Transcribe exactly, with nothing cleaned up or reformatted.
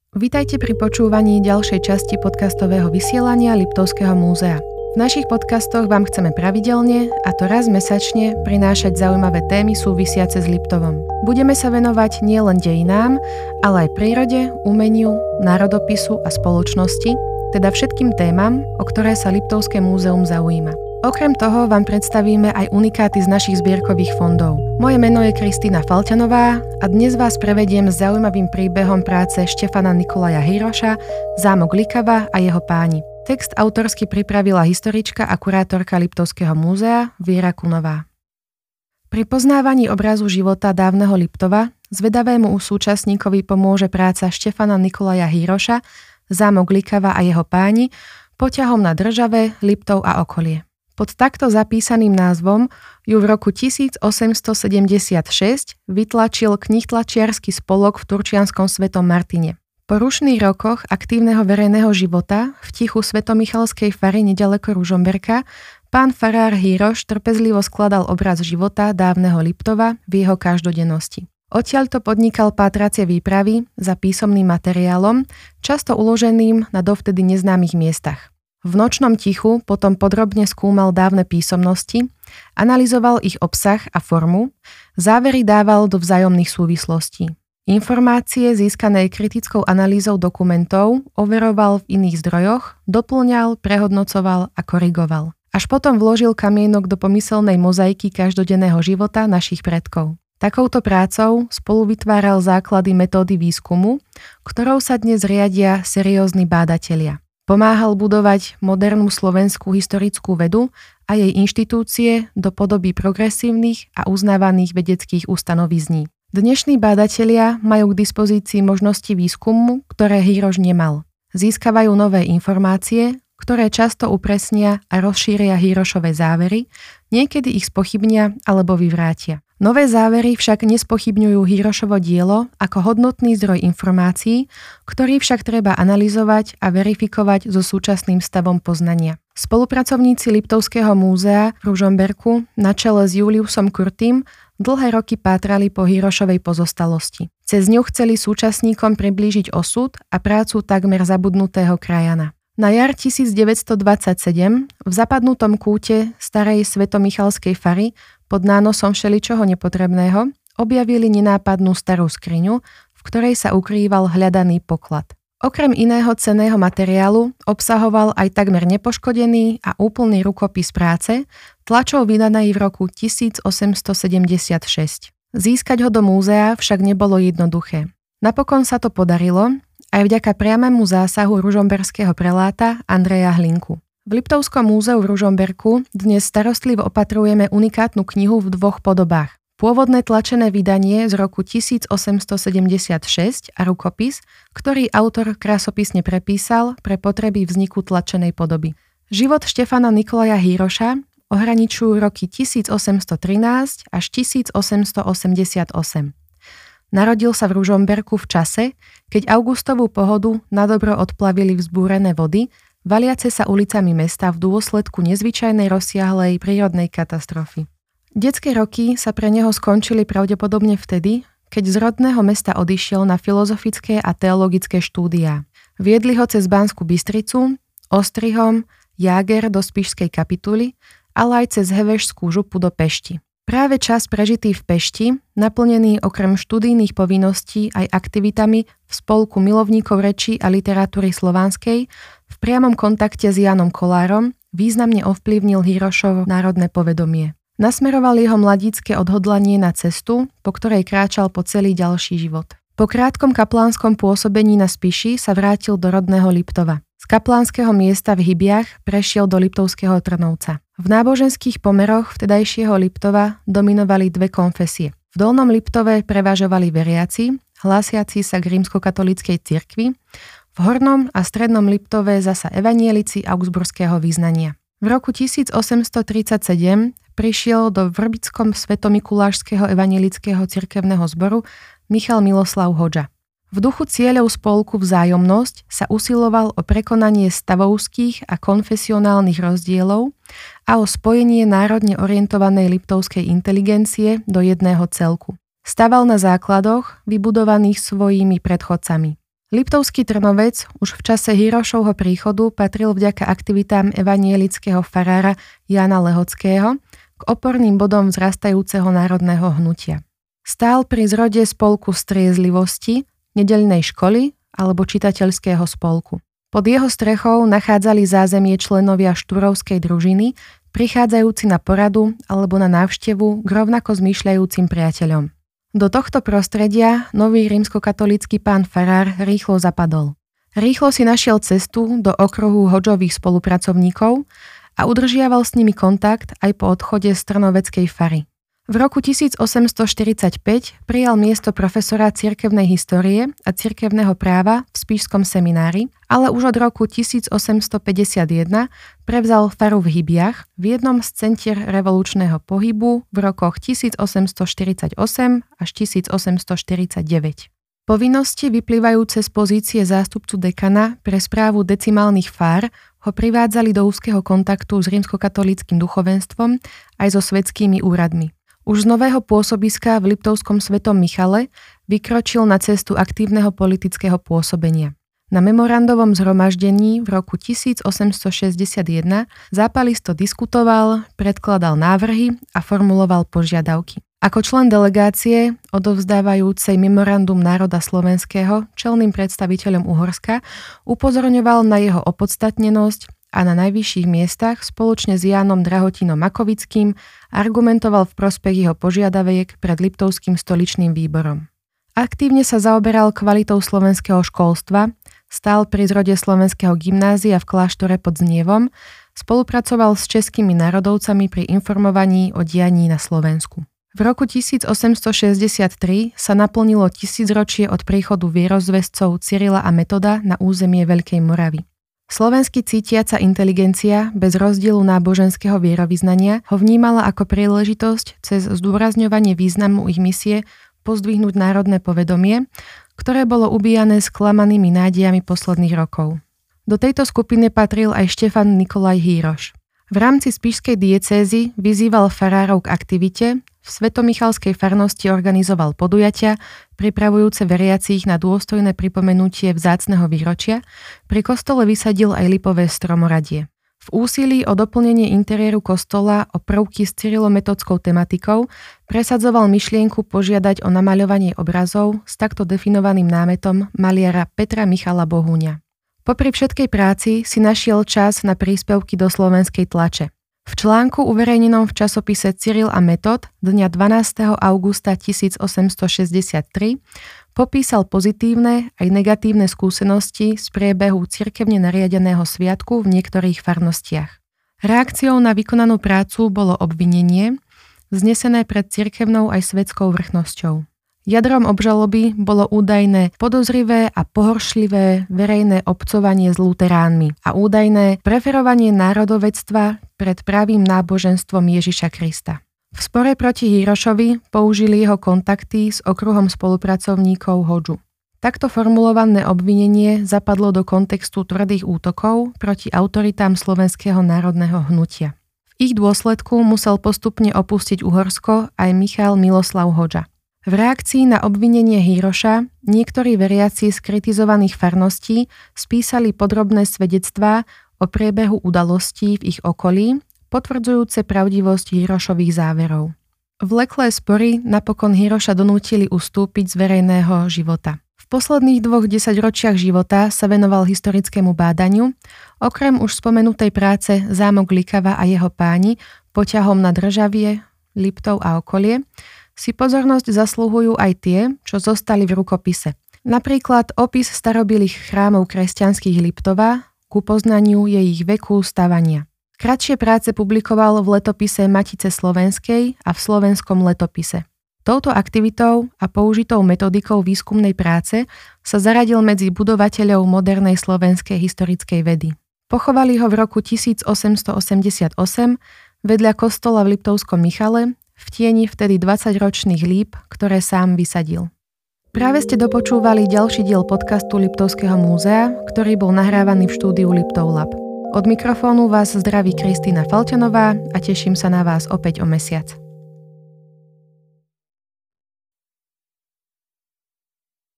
Vitajte pri počúvaní ďalšej časti podcastového vysielania Liptovského múzea. V našich podcastoch vám chceme pravidelne, a to raz mesačne, prinášať zaujímavé témy súvisiace s Liptovom. Budeme sa venovať nielen dejinám, ale aj prírode, umeniu, národopisu a spoločnosti, teda všetkým témam, o ktoré sa Liptovské múzeum zaujíma. Okrem toho vám predstavíme aj unikáty z našich zbierkových fondov. Moje meno je Kristína Falťanová a dnes vás prevediem s zaujímavým príbehom práce Štefana Nikolaja Hiroša Zámok Likava a jeho páni. Text autorsky pripravila historička a kurátorka Liptovského múzea Viera Kunová. Pri poznávaní obrazu života dávneho Liptova zvedavému súčasníkovi pomôže práca Štefana Nikolaja Hiroša Zámok Likava a jeho páni poťahom na Države, Liptov a okolie. Pod takto zapísaným názvom ju v roku tisícosemstosedemdesiatšesť vytlačil knihtlačiarsky spolok v turčianskom Svetom Martine. Po rušných rokoch aktívneho verejného života v tichu svetomichalskej fary nedaleko Ružomberka pán farár Hiroš trpezlivo skladal obraz života dávneho Liptova v jeho každodennosti. Odtiaľto podnikal pátracie výpravy za písomným materiálom, často uloženým na dovtedy neznámych miestach. V nočnom tichu potom podrobne skúmal dávne písomnosti, analyzoval ich obsah a formu, závery dával do vzájomných súvislostí. Informácie získané kritickou analýzou dokumentov overoval v iných zdrojoch, doplňal, prehodnocoval a korigoval. Až potom vložil kamienok do pomyselnej mozaiky každodenného života našich predkov. Takouto prácou spolu vytváral základy metódy výskumu, ktorou sa dnes riadia seriózni bádatelia. Pomáhal budovať modernú slovenskú historickú vedu a jej inštitúcie do podoby progresívnych a uznávaných vedeckých ustanovizní. Dnešní bádatelia majú k dispozícii možnosti výskumu, ktoré Hiroš nemal. Získavajú nové informácie, ktoré často upresnia a rozšíria Hirošove závery, niekedy ich spochybnia alebo vyvrátia. Nové závery však nespochybňujú Hirošovo dielo ako hodnotný zdroj informácií, ktorý však treba analyzovať a verifikovať so súčasným stavom poznania. Spolupracovníci Liptovského múzea v Ružomberku na čele s Juliusom Kurtým dlhé roky pátrali po Hirošovej pozostalosti. Cez ňu chceli súčasníkom priblížiť osud a prácu takmer zabudnutého krajana. Na jar tisícdeväťstodvadsaťsedem v zapadnutom kúte starej svetomichalskej fary pod nánosom všeličoho nepotrebného objavili nenápadnú starú skriňu, v ktorej sa ukrýval hľadaný poklad. Okrem iného cenného materiálu obsahoval aj takmer nepoškodený a úplný rukopis práce, tlačou vydanej v roku tisícosemstosedemdesiatšesť. Získať ho do múzea však nebolo jednoduché. Napokon sa to podarilo, aj vďaka priamému zásahu ružomberského preláta Andreja Hlinku. V Liptovskom múzeu v Ružomberku dnes starostlivo opatrujeme unikátnu knihu v dvoch podobách. Pôvodné tlačené vydanie z roku tisícosemstosedemdesiatšesť a rukopis, ktorý autor krasopisne prepísal pre potreby vzniku tlačenej podoby. Život Štefana Nikolaja Hiroša ohraničujú roky tisícosemstotrinásť až tisícosemstoosemdesiatosem. Narodil sa v Ružomberku v čase, keď augustovú pohodu nadobro odplavili vzbúrené vody, valiace sa ulicami mesta v dôsledku nezvyčajnej rozsiahlej prírodnej katastrofy. Detské roky sa pre neho skončili pravdepodobne vtedy, keď z rodného mesta odišiel na filozofické a teologické štúdiá. Viedli ho cez Banskú Bystricu, Ostrihom, Jáger do Spišskej kapituly, ale aj cez Hevežskú župu do Pešti. Práve čas prežitý v Pešti, naplnený okrem študijných povinností aj aktivitami v spolku milovníkov reči a literatúry slovanskej, v priamom kontakte s Jánom Kolárom, významne ovplyvnil Hirošovo národné povedomie. Nasmeroval jeho mladícke odhodlanie na cestu, po ktorej kráčal po celý ďalší život. Po krátkom kaplánskom pôsobení na Spiši sa vrátil do rodného Liptova. Z kaplánskeho miesta v Hybiach prešiel do Liptovského Trnovca. V náboženských pomeroch vtedajšieho Liptova dominovali dve konfesie. V Dolnom Liptove prevažovali veriaci, hlásiaci sa k rímskokatolíckej cirkvi, v Hornom a Strednom Liptove zasa evanielici augsburského vyznania. V roku tisícosemstotridsaťsedem prišiel do Vrbickom svetomikulášskeho evanielického cirkevného zboru Michal Miloslav Hodža. V duchu cieľov spolku Vzájomnosť sa usiloval o prekonanie stavovských a konfesionálnych rozdielov a o spojenie národne orientovanej liptovskej inteligencie do jedného celku. Staval na základoch vybudovaných svojimi predchodcami. Liptovský Trnovec už v čase Hirošovho príchodu patril vďaka aktivitám evanielického farára Jána Lehockého k oporným bodom vzrastajúceho národného hnutia. Stál pri zrode spolku striezlivosti, nedeľnej školy alebo čitateľského spolku. Pod jeho strechou nachádzali zázemie členovia štúrovskej družiny, prichádzajúci na poradu alebo na návštevu k rovnako zmýšľajúcim priateľom. Do tohto prostredia nový rímskokatolícky pán farár rýchlo zapadol. Rýchlo si našiel cestu do okruhu Hodžových spolupracovníkov a udržiaval s nimi kontakt aj po odchode z trnoveckej fary. V roku tisícosemstoštyridsaťpäť prijal miesto profesora cirkevnej histórie a cirkevného práva v Spišskom seminári, ale už od roku tisícosemstopäťdesiatjeden prevzal faru v Hybiach, v jednom z centier revolučného pohybu v rokoch tisícosemstoštyridsaťosem až tisícosemstoštyridsaťdeväť. Povinnosti vyplývajúce z pozície zástupcu dekana pre správu decimálnych fár ho privádzali do úzkeho kontaktu s rímskokatolíckym duchovenstvom aj so svetskými úradmi. Už z nového pôsobiska v Liptovskom Svetom Michale vykročil na cestu aktívneho politického pôsobenia. Na memorandovom zhromaždení v roku tisícosemstošesťdesiatjeden zápalisto diskutoval, predkladal návrhy a formuloval požiadavky. Ako člen delegácie, odovzdávajúcej memorandum národa slovenského čelným predstaviteľom Uhorska, upozorňoval na jeho opodstatnenosť a na najvyšších miestach spoločne s Jánom Drahotinom Makovickým argumentoval v prospech jeho požiadaviek pred Liptovským stoličným výborom. Aktívne sa zaoberal kvalitou slovenského školstva, stál pri zrode slovenského gymnázia v kláštore pod Znievom, spolupracoval s českými národovcami pri informovaní o dianí na Slovensku. V roku tisícosemstošesťdesiattri sa naplnilo tisícročie od príchodu vierozvescov Cyrila a Metoda na územie Veľkej Moravy. Slovensky cítiaca inteligencia bez rozdielu náboženského vierovyznania ho vnímala ako príležitosť cez zdôrazňovanie významu ich misie pozdvihnúť národné povedomie, ktoré bolo ubíjané sklamanými nádejami posledných rokov. Do tejto skupiny patril aj Štefan Nikolaj Hýroš. V rámci spišskej diecézy vyzýval farárov k aktivite, v svetomichalskej farnosti organizoval podujatia, pripravujúce veriacich na dôstojné pripomenutie vzácneho výročia, pri kostole vysadil aj lipové stromoradie. V úsilí o doplnenie interiéru kostola o prvky s cyrilometodskou tematikou presadzoval myšlienku požiadať o namaľovanie obrazov s takto definovaným námetom maliara Petra Michala Bohuňa. Popri všetkej práci si našiel čas na príspevky do slovenskej tlače. V článku uverejnenom v časopise Cyril a Metod dňa dvanásteho augusta tisícosemstošesťdesiattri popísal pozitívne aj negatívne skúsenosti z priebehu cirkevne nariadeného sviatku v niektorých farnostiach. Reakciou na vykonanú prácu bolo obvinenie, vznesené pred cirkevnou aj svetskou vrchnosťou. Jadrom obžaloby bolo údajné podozrivé a pohoršlivé verejné obcovanie s luteránmi a údajné preferovanie národovectva pred pravým náboženstvom Ježiša Krista. V spore proti Hýrošovi použili jeho kontakty s okruhom spolupracovníkov Hodžu. Takto formulované obvinenie zapadlo do kontextu tvrdých útokov proti autoritám slovenského národného hnutia. V ich dôsledku musel postupne opustiť Uhorsko aj Michal Miloslav Hodža. V reakcii na obvinenie Hýroša niektorí veriaci z kritizovaných farností spísali podrobné svedectvá o priebehu udalostí v ich okolí, potvrdzujúce pravdivosť Hýrošových záverov. Vleklé spory napokon Hýroša donútili ustúpiť z verejného života. V posledných dvoch desaťročiach života sa venoval historickému bádaniu, okrem už spomenutej práce Zámok Likava a jeho páni poťahom na Državie, Liptov a okolie, si pozornosť zaslúhujú aj tie, čo zostali v rukopise. Napríklad opis starobilých chrámov kresťanských Liptova ku poznaniu jej ich veku stavania. Kratšie práce publikoval v letopise Matice slovenskej a v Slovenskom letopise. Touto aktivitou a použitou metodikou výskumnej práce sa zaradil medzi budovateľov modernej slovenskej historickej vedy. Pochovali ho v roku tisícosemstoosemdesiatosem vedľa kostola v Liptovskom Michale, v tieni vtedy dvadsaťročných líp, ktoré sám vysadil. Práve ste dopočúvali ďalší diel podcastu Liptovského múzea, ktorý bol nahrávaný v štúdiu Liptov Lab. Od mikrofónu vás zdraví Kristína Falťanová a teším sa na vás opäť o mesiac.